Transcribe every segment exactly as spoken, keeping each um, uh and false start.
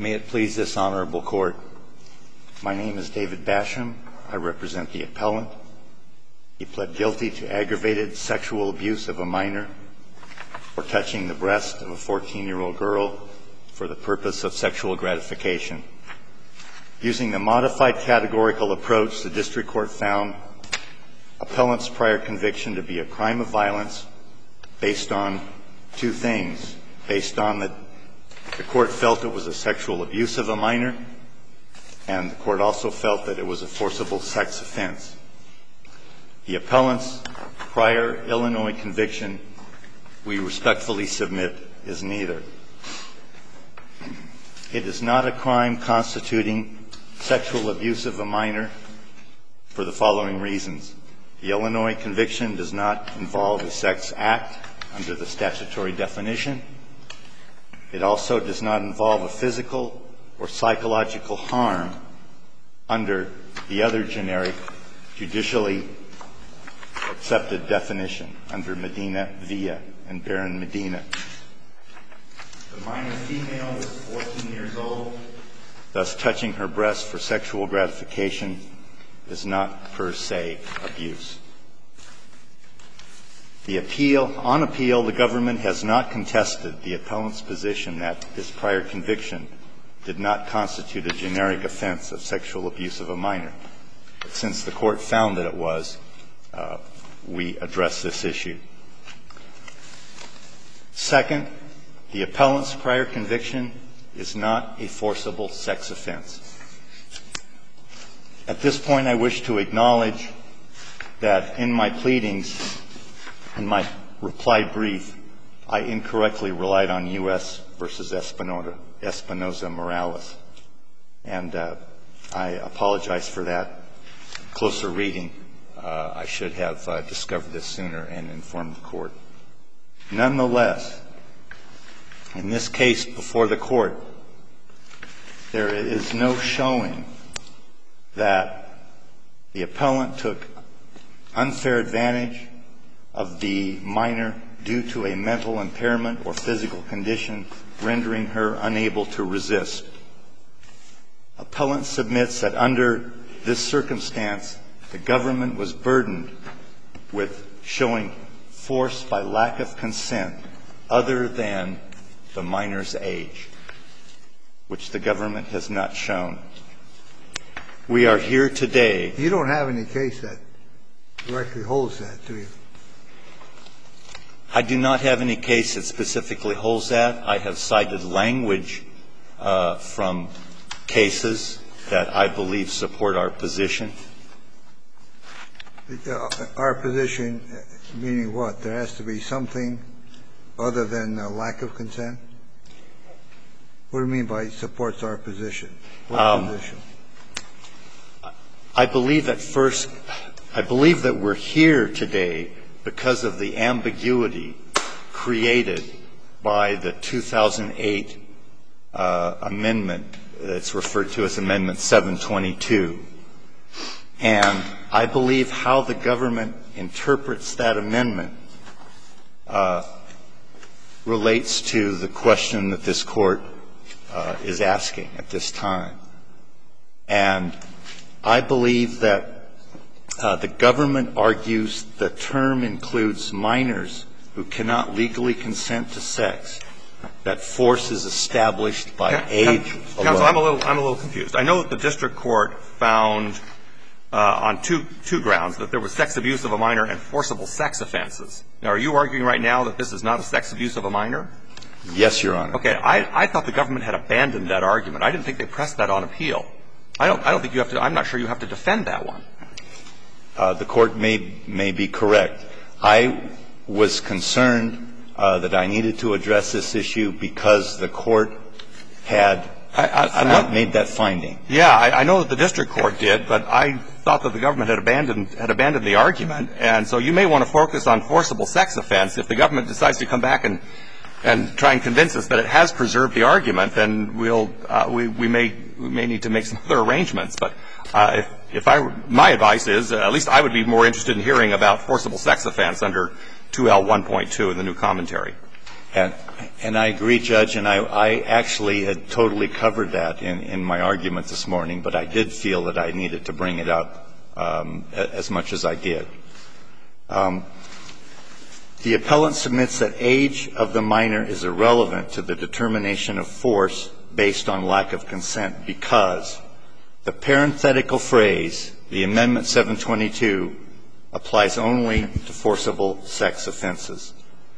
May it please this honorable court. My name is David Basham. I represent the appellant. He pled guilty to aggravated sexual abuse of a minor for touching the breast of a fourteen-year-old girl for the purpose of sexual gratification. Using the modified categorical approach, the district court found appellant's prior conviction to be a crime of violence based on two things. Based on that the court felt it was a sexual abuse of a minor, and the court also felt that it was a forcible sex offense. The appellant's prior Illinois conviction, we respectfully submit, is neither. It is not a crime constituting sexual abuse of a minor for the following reasons. The Illinois conviction does not involve a sex act under the statutory definition. It also does not involve a physical or psychological harm under the other generic, judicially accepted definition under Medina Villa and Baron Medina. The minor female is fourteen years old, thus touching her breast for sexual gratification is not per se abuse. The appeal, on appeal, the government has not contested the appellant's position that his prior conviction did not constitute a generic offense of sexual abuse of a minor. But since the court found that it was, uh, we address this issue. Second, the appellant's prior conviction is not a forcible sex offense. At this point, I wish to acknowledge that in my pleadings, in my reply brief, I incorrectly relied on U S versus Espinoza, Espinoza Morales. And uh, I apologize for that. Closer reading, uh, I should have uh, discovered this sooner and informed the court. Nonetheless, in this case before the court, there is no showing that the appellant took unfair advantage of the minor due to a mental impairment or physical condition rendering her unable to resist. Appellant submits that under this circumstance, the government was burdened with showing force by lack of consent other than the minor's age, which the government has not shown. We are here today. You don't have any case that directly holds that, do you? I do not have any case that specifically holds that. I have cited language uh, from cases that I believe support our position. Uh, our position, meaning what? There has to be something other than a lack of consent? What do you mean by supports our position? What um, position? I believe at first, I believe that we're here today because of the ambiguity created by the two thousand eight uh, amendment that's referred to as Amendment seven twenty-two. And I believe how the government interprets that amendment uh, relates to the question that this court uh, is asking at this time. And I believe that Uh, the government argues the term includes minors who cannot legally consent to sex, that force is established by Can, age alone. Counsel, I'm a little, I'm a little confused. I know that the district court found uh, on two, two grounds that there was sex abuse of a minor and forcible sex offenses. Now, are you arguing right now that this is not a sex abuse of a minor? Yes, Your Honor. Okay. I, I thought the government had abandoned that argument. I didn't think they pressed that on appeal. I don't, I don't think you have to, I'm not sure you have to defend that one. Uh, the court may, may be correct. I was concerned uh, that I needed to address this issue because the court had I, I, not made that finding. Yeah, I, I know that the district court did, but I thought that the government had abandoned had abandoned the argument, and so you may want to focus on forcible sex offense. If the government decides to come back and and try and convince us that it has preserved the argument, then we'll uh, we we may we may need to make some other arrangements. But uh, if if I my advice is uh, at least I would be more interested in hearing about forcible sex offense under two L one point two in the new commentary. And, and I agree, Judge, and I, I actually had totally covered that in, in my argument this morning, but I did feel that I needed to bring it up um, as much as I did. Um, the appellant submits that age of the minor is irrelevant to the determination of force based on lack of consent because the parenthetical phrase, the Amendment seven twenty-two, applies only to forcible sex offenses.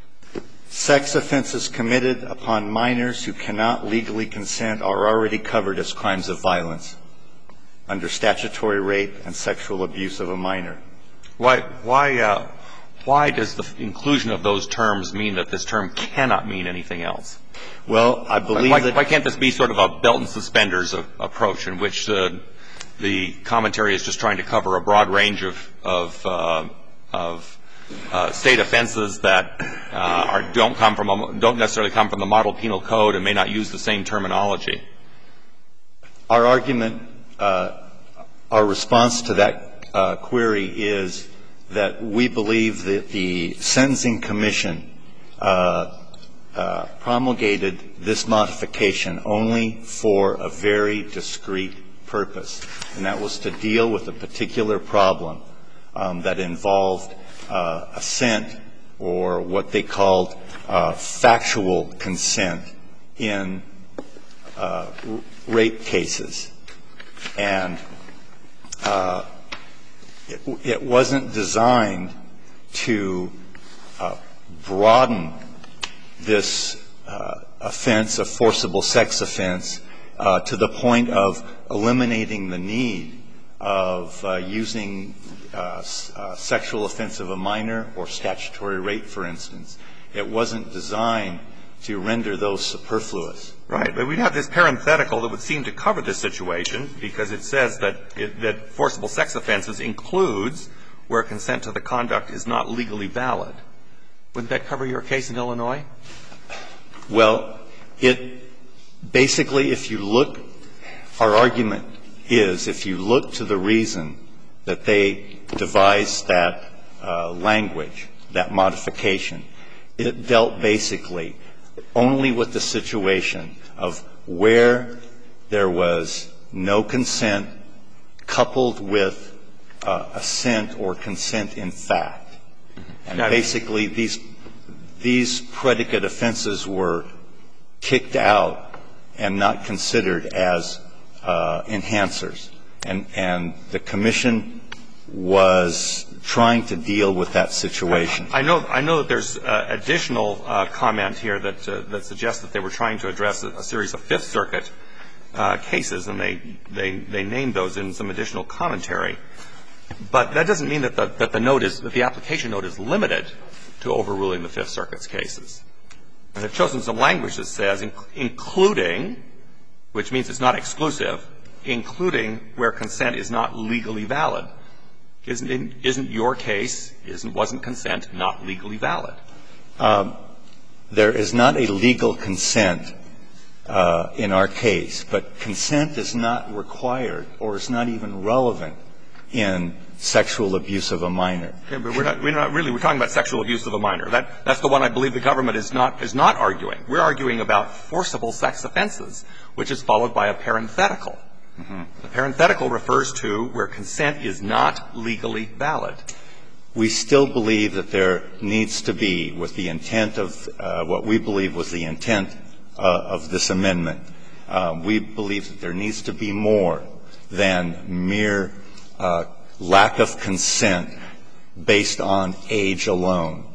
Sex offenses committed upon minors who cannot legally consent are already covered as crimes of violence under statutory rape and sexual abuse of a minor. Why, why, uh, why does the inclusion of those terms mean that this term cannot mean anything else? Well, I believe why, that... Why can't this be sort of a belt and suspenders of, approach in which the, the commentary is just trying to cover a broad range of, of, uh, of Uh, state offenses that uh, are, don't come from a, don't necessarily come from the model penal code and may not use the same terminology? Our argument, uh, our response to that uh, query is that we believe that the Sentencing Commission uh, uh, promulgated this modification only for a very discrete purpose, and that was to deal with a particular problem um, that involved Uh, assent or what they called uh, factual consent in uh, rape cases. And uh, it, it wasn't designed to uh, broaden this uh, offense, a forcible sex offense, uh, to the point of eliminating the need of uh, using Uh, uh, sexual offense of a minor or statutory rape, for instance. It wasn't designed to render those superfluous. Right. But we'd have this parenthetical that would seem to cover this situation because it says that, it, that forcible sex offenses includes where consent to the conduct is not legally valid. Wouldn't that cover your case in Illinois? Well, it basically, if you look, our argument is if you look to the reason that they devised that uh, language, that modification, it dealt basically only with the situation of where there was no consent coupled with uh, assent or consent in fact. And basically these, these predicate offenses were kicked out and not considered as uh, enhancers. And, and the commission was trying to deal with that situation. I know, I know that there's uh, additional uh, comment here that, uh, that suggests that they were trying to address a, a series of Fifth Circuit uh, cases, and they, they, they named those in some additional commentary. But that doesn't mean that the, that the note is, that the application note is limited to overruling the Fifth Circuit's cases. And they've chosen some language that says, including, which means it's not exclusive, including where consent is not legally valid. Isn't, isn't your case, isn't, wasn't consent not legally valid? Um, there is not a legal consent uh, in our case, but consent is not required or is not even relevant in sexual abuse of a minor. Okay, but we're not, we're not really, we're talking about sexual abuse of a minor. That, that's the one I believe the government is not, is not arguing. We're arguing about forcible sex offenses, which is followed by a parenthetical. Mm-hmm. The parenthetical refers to where consent is not legally valid. We still believe that there needs to be, with the intent of uh, what we believe was the intent uh, of this amendment, um, we believe that there needs to be more than mere uh, lack of consent based on age alone.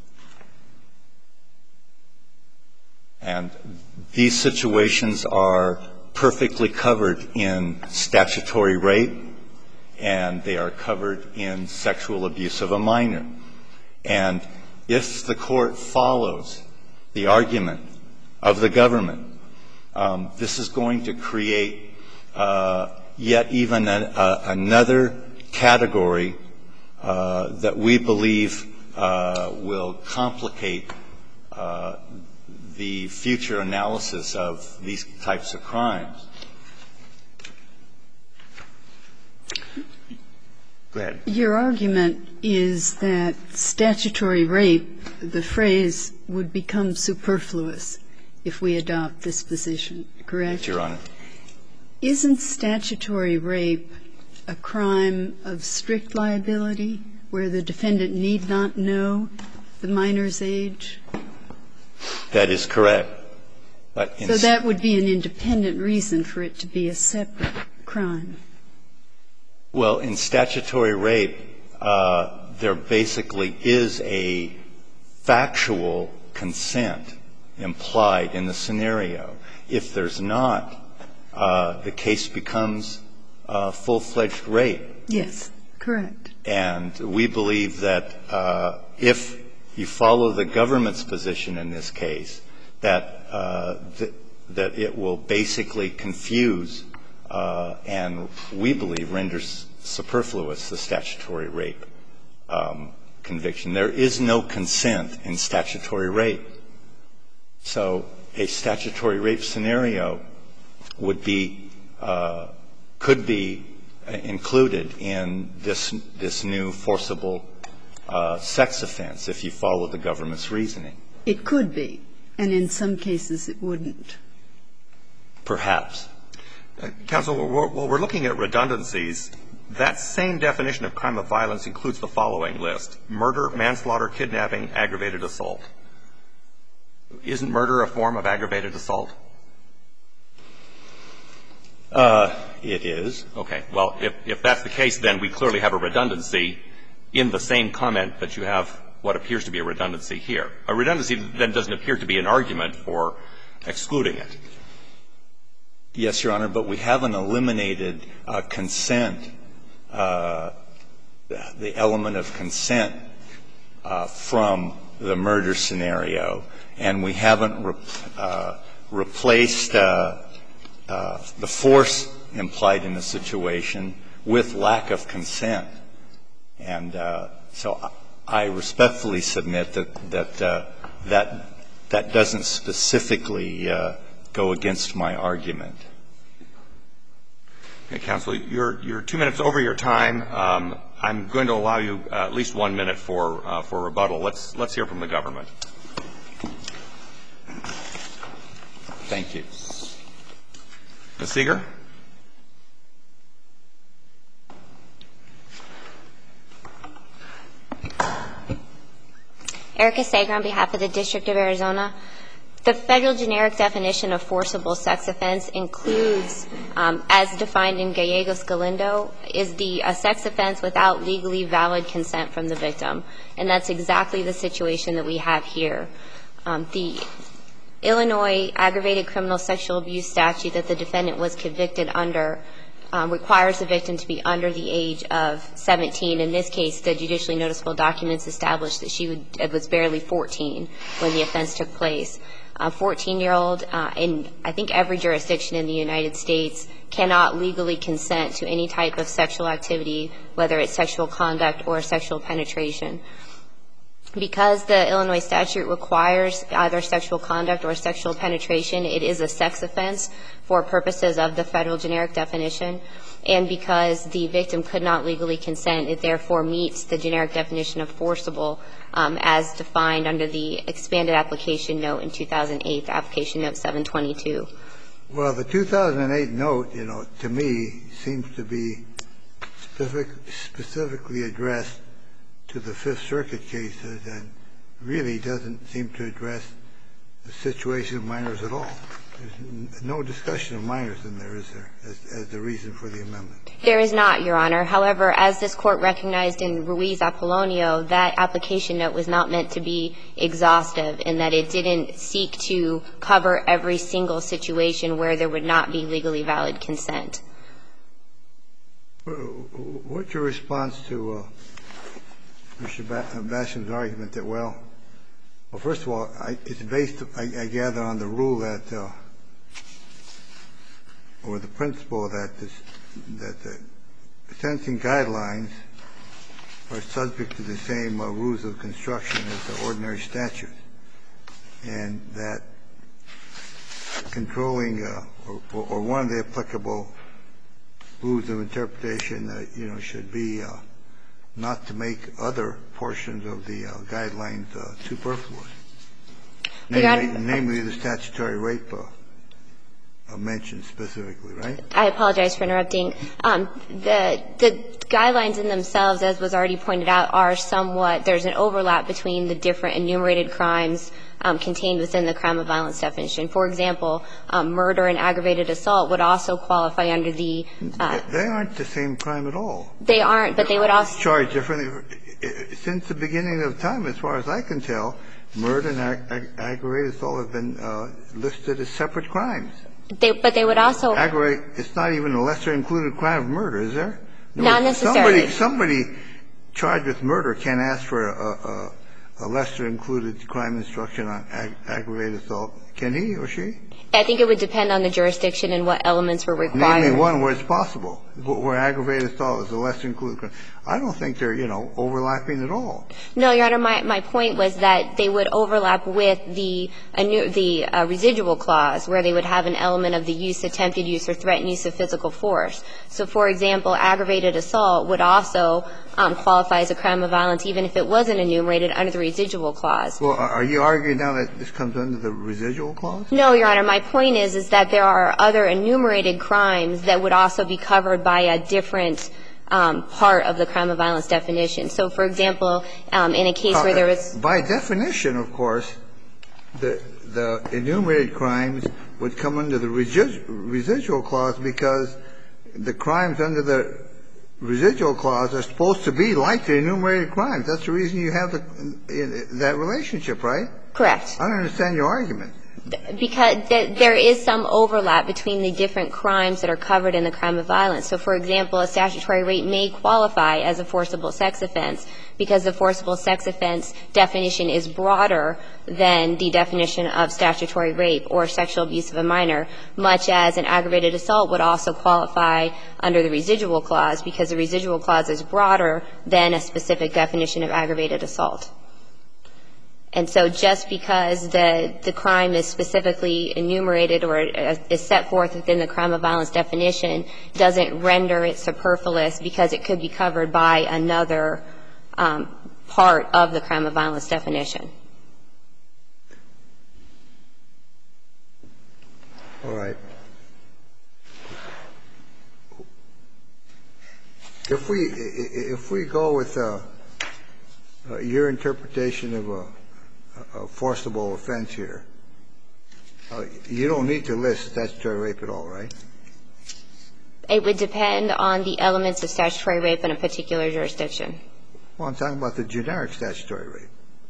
And these situations are perfectly covered in statutory rape, and they are covered in sexual abuse of a minor. And if the court follows the argument of the government, um, this is going to create uh, yet even a, a, another category uh, that we believe uh, will complicate uh, the future analysis of these types of crimes. Go ahead. Your argument is that statutory rape, the phrase, would become superfluous if we adopt this position, correct? Yes, Your Honor. Isn't statutory rape a crime of strict liability where the defendant need not know the minor's age? That is correct. But in So that would be an independent reason for it to be a separate crime. Well, in statutory rape, uh, there basically is a factual consent implied in the scenario. If there's not, uh, the case becomes uh, full-fledged rape. Yes, correct. And we believe that uh, if you follow the government's position in this case, that uh, th- that it will basically confuse uh, and we believe renders superfluous the statutory rape um, conviction. There is no consent in statutory rape. So a statutory rape scenario would be uh, could be included in this this new forcible uh, sex offense if you follow the government's reasoning. It could be, and in some cases it wouldn't. Perhaps. Uh, counsel, while we're, we're looking at redundancies, that same definition of crime of violence includes the following list: murder, manslaughter, kidnapping, aggravated assault. Isn't murder a form of aggravated assault? Uh, it is. Okay. Well, if, if that's the case, then we clearly have a redundancy in the same comment that you have what appears to be a redundancy here. A redundancy then doesn't appear to be an argument for excluding it. Yes, Your Honor, but we haven't eliminated uh, consent, uh, the element of consent uh, from the murder scenario, and we haven't re- uh, replaced uh, uh, the force implied in the situation with lack of consent. And uh, so I respectfully submit that that uh, that, that doesn't specifically uh, go against my argument. Okay, counsel, you're, you're two minutes over your time. Um, I'm going to allow you uh, at least one minute for, uh, for rebuttal. Let's, let's hear from the government. Thank you. Miz Seeger? Erica Sager on behalf of the District of Arizona. The federal generic definition of forcible sex offense includes, um, as defined in Gallegos-Galindo, is the a sex offense without legally valid consent from the victim. And that's exactly the situation that we have here. Um, the Illinois aggravated criminal sexual abuse statute that the defendant was convicted under um, requires the victim to be under the age of seventeen. In this case, the judicially noticeable documents established that she would, it was barely fourteen when the offense took place. A fourteen-year-old uh, in, I think, every jurisdiction in the United States cannot legally consent to any type of sexual activity, whether it's sexual conduct or sexual penetration. Because the Illinois statute requires either sexual conduct or sexual penetration, it is a sex offense for purposes of the federal generic definition. And because the victim could not legally consent, it therefore meets the generic definition of forcible um, as defined under the expanded application note in two thousand eight, application note seven twenty-two. Well, the two thousand eight note, you know, to me seems to be specific, specifically addressed to the Fifth Circuit cases and really doesn't seem to address the situation of minors at all. There's no discussion of minors in there, is there, as, as the reason for the amendment? There is not, Your Honor. However, as this Court recognized in Ruiz-Apollonio, that application note was not meant to be exhaustive in that it didn't seek to cover every single situation where there would not be legally valid consent. What's your response to uh, Mister Basham's argument that, well, well, first of all, I, it's based, I, I gather, on the rule that, uh, or the principle that this, that the sentencing guidelines are subject to the same uh, rules of construction as the ordinary statute, and that controlling uh, or, or one of the applicable rules of interpretation, uh, you know, should be uh, not to make other portions of the uh, guidelines uh, superfluous, namely, namely the statutory rape uh, uh, mentioned specifically, right? I apologize for interrupting. Um, the the guidelines in themselves, as was already pointed out, are somewhat, there's an overlap between the different enumerated crimes um, contained within the crime of violence definition. For example, um, murder and aggravated assault would also qualify under the uh, They aren't the same crime at all. They aren't, but they would also charged differently. Since the beginning of time, as far as I can tell, murder and ag- ag- aggravated assault have been uh, listed as separate crimes. They, but they would also Aggravate, it's not even a lesser included crime of murder, is there? No, not necessarily. Somebody, somebody charged with murder can ask for a, a, a lesser included crime instruction on ag- aggravated assault. Can he or she? I think it would depend on the jurisdiction and what elements were required. Name me one where it's possible, where aggravated assault is a lesser included crime. I don't think they're, you know, overlapping at all. No, Your Honor, my, my point was that they would overlap with the a new, the uh, residual clause, where they would have an element of the use, attempted use, or threatened use of physical force. So, for example, aggravated assault would also um, qualify as a crime of violence, even if it wasn't enumerated under the residual clause. Well, are you arguing now that this comes under the residual clause? No, Your Honor. My point is, is that there are other enumerated crimes that would also be covered by a different um, part of the crime of violence definition. So, for example, um, in a case where there was – By definition, of course, the the enumerated crimes would come under the residual clause because the crimes under the residual clause are supposed to be like the enumerated crimes. That's the reason you have the, that relationship, right? Correct. I don't understand your argument. Because there is some overlap between the different crimes that are covered in the crime of violence. So, for example, a statutory rape may qualify as a forcible sex offense because the forcible sex offense definition is broader than the definition of statutory rape or sexual abuse of a minor, much as an aggravated assault would also qualify under the residual clause because the residual clause is broader than a specific definition of aggravated assault. And so just because the, the crime is specifically enumerated or is set forth within the crime of violence definition doesn't render it superfluous because it could be covered by another um, part of the crime of violence definition. All right. If we if we go with uh, uh, your interpretation of a a forcible offense here, uh, you don't need to list statutory rape at all, right? It would depend on the elements of statutory rape in a particular jurisdiction. Well, I'm talking about the generic statutory rape.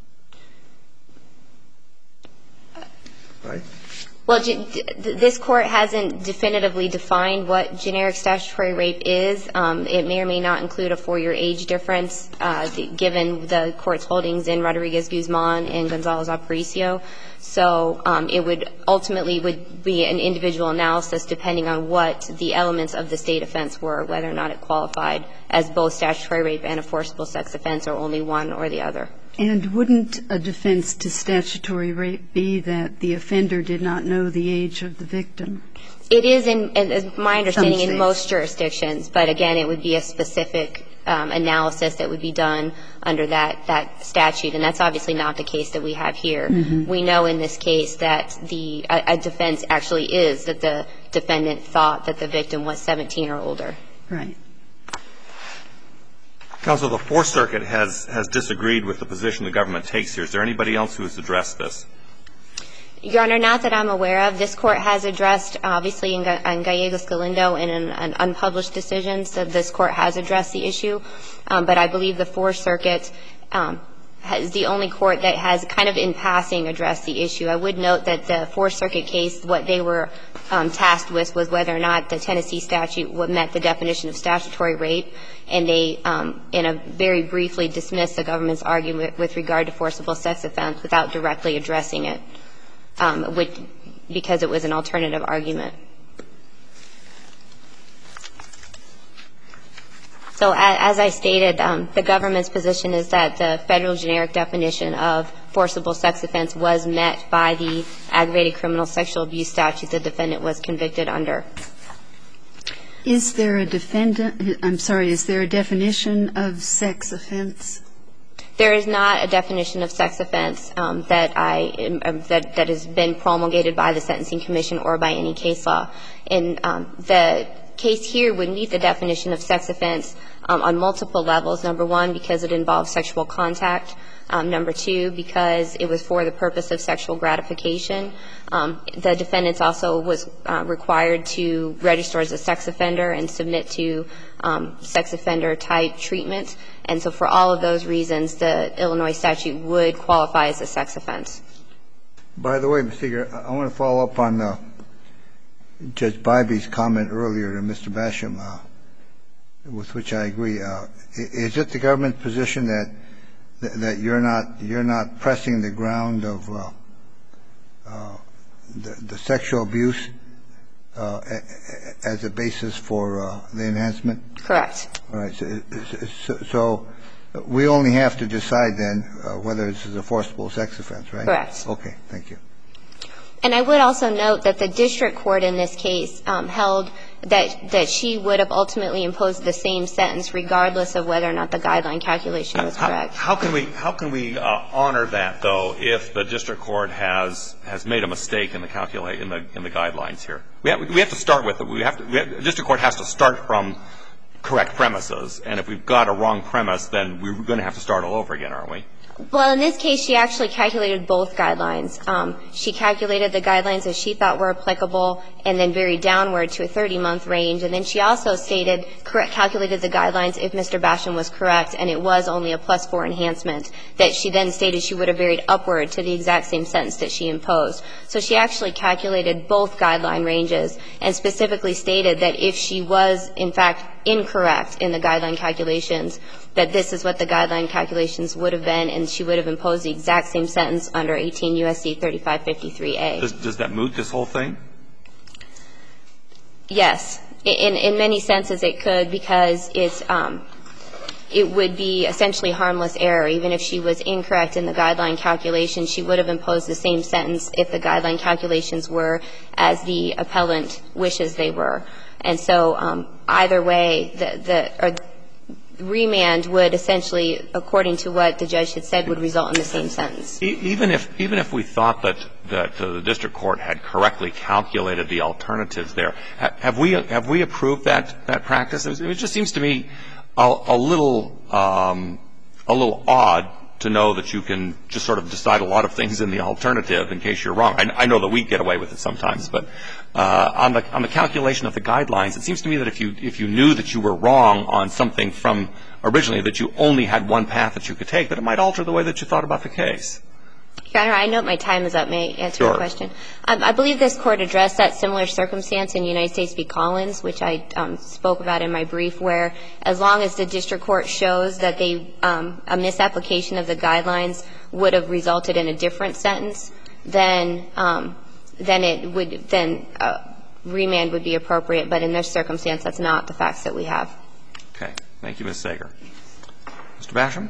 Right? Well, this Court hasn't definitively defined what generic statutory rape is. Um, it may or may not include a four-year age difference, uh, given the Court's holdings in Rodriguez-Guzman and Gonzalez-Aparicio. So um, it would ultimately would be an individual analysis depending on what the elements of the State offense were, whether or not it qualified as both statutory rape and a forcible sex offense or only one or the other. And wouldn't a defense to statutory rape be that the offender did not know the age of the victim? It is, in, in my understanding, in most jurisdictions. But again, it would be a specific um, analysis that would be done under that, that statute. And that's obviously not the case that we have here. Mm-hmm. We know in this case that the a, a defense actually is that the defendant thought that the victim was seventeen or older. Right. Counsel, the Fourth Circuit has, has disagreed with the position the government takes here. Is there anybody else who has addressed this? Your Honor, not that I'm aware of. This Court has addressed, obviously, in, in Gallegos-Galindo in an, an unpublished decision, so this Court has addressed the issue. Um, but I believe the Fourth Circuit um, is the only court that has kind of in passing addressed the issue. I would note that the Fourth Circuit case, what they were um, tasked with was whether or not the Tennessee statute met the definition of statutory rape, and they, um, in a very briefly, dismissed the government's argument with regard to forcible sex offense without directly addressing it, um, which, because it was an alternative argument. So as I stated, um, the government's position is that the federal generic definition of forcible sex offense was met by the aggravated criminal sexual abuse statute the defendant was convicted under. Is there a defendant, I'm sorry, is there a definition of sex offense? There is not a definition of sex offense um, that I um, that that has been promulgated by the Sentencing Commission or by any case law. And um, the case here would meet the definition of sex offense um, on multiple levels. Number one, because it involves sexual contact. Um, number two, because it was for the purpose of sexual gratification. Um, the defendant also was uh, required to register as a sex offender and submit to um, sex offender type treatment. And so for all of those reasons, the Illinois statute would qualify as a sex offense. By the way, Mister Seeger, I want to follow up on uh, Judge Bybee's comment earlier to Mister Basham, uh, with which I agree. Uh, is it the government's position that that you're not you're not pressing the ground of uh, uh, the, the sexual abuse uh, as a basis for uh, the enhancement? Correct. All right. So, so, so we only have to decide then uh, whether this is a forcible sex offense, right? Correct. Okay. Thank you. And I would also note that the district court in this case um, held that that she would have ultimately imposed the same sentence regardless of whether or not the guideline calculation was correct. How, how can we how can we uh, honor that though if the district court has has made a mistake in the calculate in the in the guidelines here? We have, we have to start with it. We have to. We have, the district court has to start from correct premises, and if we've got a wrong premise, then we're going to have to start all over again, aren't we? Well, in this case, she actually calculated both guidelines. Um, she calculated the guidelines as she thought were applicable and then varied downward to a thirty-month range. And then she also stated, correct, calculated the guidelines if Mister Basham was correct, and it was only a plus four enhancement, that she then stated she would have varied upward to the exact same sentence that she imposed. So she actually calculated both guideline ranges and specifically stated that if she was, in fact, incorrect in the guideline calculations, that this is what the guideline calculations would have been, and she would have imposed the exact same sentence under eighteen U S C thirty-five fifty-three A. Does, does that moot this whole thing? Yes. In, in many senses it could, because it's, um, it would be essentially harmless error. Even if she was incorrect in the guideline calculation, she would have imposed the same sentence if the guideline calculations were as the appellant wishes they were. And so um, either way, the, the or remand would essentially, according to what the judge had said, would result in the same sentence. Even if even if we thought that that uh, the district court had correctly calculated the alternatives there, have we have we approved that that practice? It, was, it just seems to me a, a little um, a little odd to know that you can just sort of decide a lot of things in the alternative in case you're wrong. I, I know that we get away with it sometimes, but uh, on the on the calculation of the guidelines, it seems to me that if you if you knew that you were wrong on something from originally, that you only had one path that you could take, that it might alter the way that you thought about the case. Your Honor, I note my time is up. May I answer sure. your question? Um, I believe this Court addressed that similar circumstance in United States v. Collins, which I um, spoke about in my brief, where as long as the district court shows that they um, a misapplication of the guidelines would have resulted in a different sentence, then um, then it would then uh, remand would be appropriate. But in this circumstance, that's not the facts that we have. Okay. Thank you, Miz Sager. Mister Basham?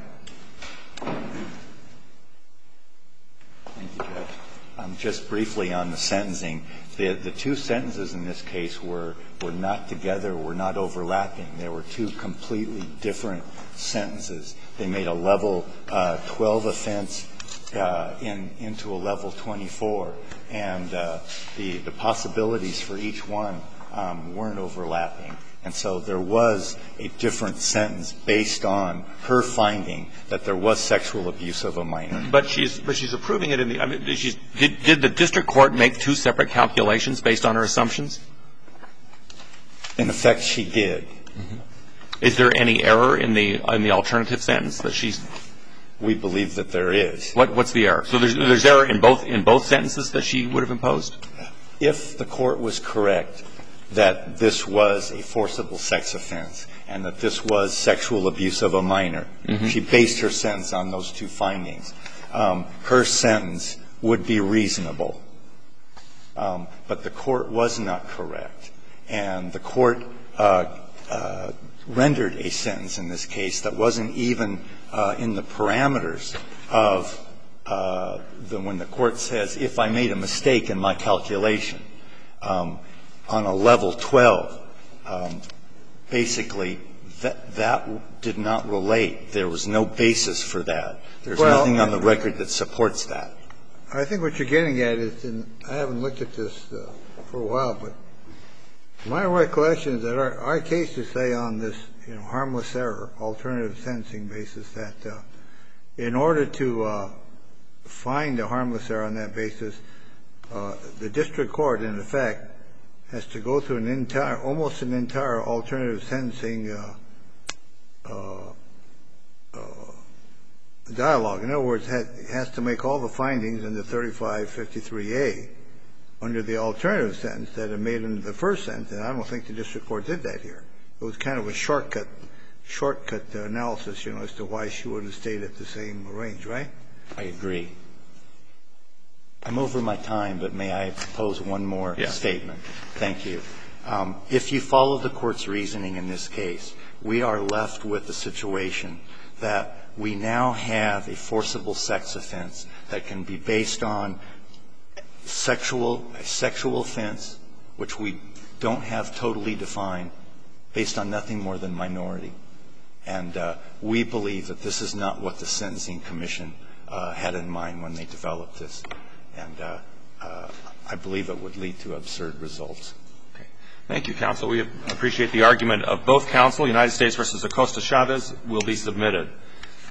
Thank you, Judge. Um, just briefly on the sentencing, the, the two sentences in this case were, were not together, were not overlapping. There were two completely different sentences. They made a level uh, twelve offense uh, in, into a level twenty-four, and uh, the, the possibilities for each one um, weren't overlapping. And so there was a different sentence based on her finding that there was sexual abuse of a minor. But she's but she's approving it in the. I mean, she's, did did the district court make two separate calculations based on her assumptions? In effect, she did. Mm-hmm. Is there any error in the in the alternative sentence that she's? We believe that there is. What what's the error? So there's there's error in both in both sentences that she would have imposed? If the court was correct that this was a forcible sex offense and that this was sexual abuse of a minor, mm-hmm. she based her sentence on those two findings. Um, her sentence would be reasonable. Um, but the court was not correct. And the court uh, uh, rendered a sentence in this case that wasn't even uh, in the parameters of uh, the, when the court says, if I made a mistake in my calculation, um, on a level twelve, um, basically that, that did not relate. There was no basis for that. There's well, nothing on the record that supports that. I think what you're getting at is, and I haven't looked at this uh, for a while, but my recollection is that our, our cases say on this, you know, harmless error, alternative sentencing basis, that uh, in order to uh, find a harmless error on that basis, uh, the district court, in effect, has to go through an entire, almost an entire alternative sentencing uh, uh, uh, dialogue. In other words, it has to make all the findings in the thirty-five fifty-three A under the alternative sentence that are made under the first sentence, and I don't think the district court did that here. It was kind of a shortcut, shortcut analysis, you know, as to why she would have stayed at the same range, right? I agree. I'm over my time, but may I propose one more yes. statement? Thank you. Um, if you follow the Court's reasoning in this case, we are left with the situation that we now have a forcible sex offense that can be based on sexual, a sexual offense, which we don't have totally defined, based on nothing more than minority. And uh, we believe that this is not what the Sentencing Commission uh, had in mind when they developed this. And uh, uh, I believe it would lead to absurd results. Okay. Thank you, counsel. We appreciate the argument of both counsel. United States versus Acosta Chavez will be submitted.